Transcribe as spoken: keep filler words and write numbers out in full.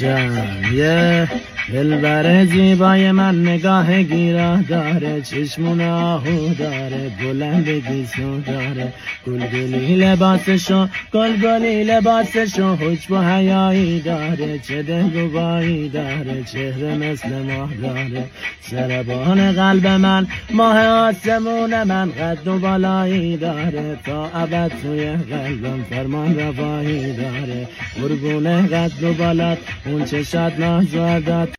جمعیه دلبر زیبای من نگاه گیرا داره، چشمون آهو داره، بلند گیسو داره، گلگلی لباسشو گلگلی لباسشو حجب و حیایی داره، چه دلربایی داره، چهره مثل ماه داره، سربان قلب من ماه آسمون من، قد و بالایی داره، تا ابد توی قلبم فرمان روایی داره، قربون قد و بالات اون چشات ناز و عدات